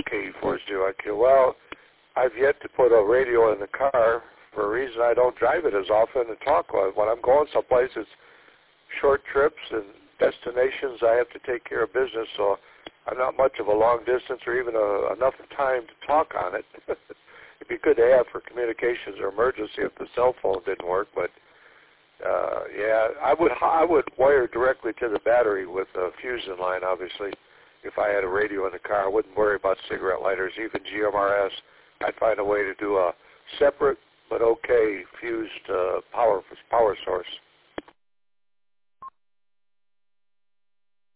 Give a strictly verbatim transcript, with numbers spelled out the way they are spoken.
K E fours do? I go, well, I've yet to put a radio in the car for a reason. I don't drive it as often and talk on it. When I'm going someplace, it's short trips and destinations. I have to take care of business, so I'm not much of a long distance or even a, enough time to talk on it. It'd be good to have for communications or emergency if the cell phone didn't work, but uh, yeah, I would I would wire directly to the battery with a fusion line, obviously. If I had a radio in the car, I wouldn't worry about cigarette lighters, even G M R S. I'd find a way to do a separate but okay fused uh, power power source.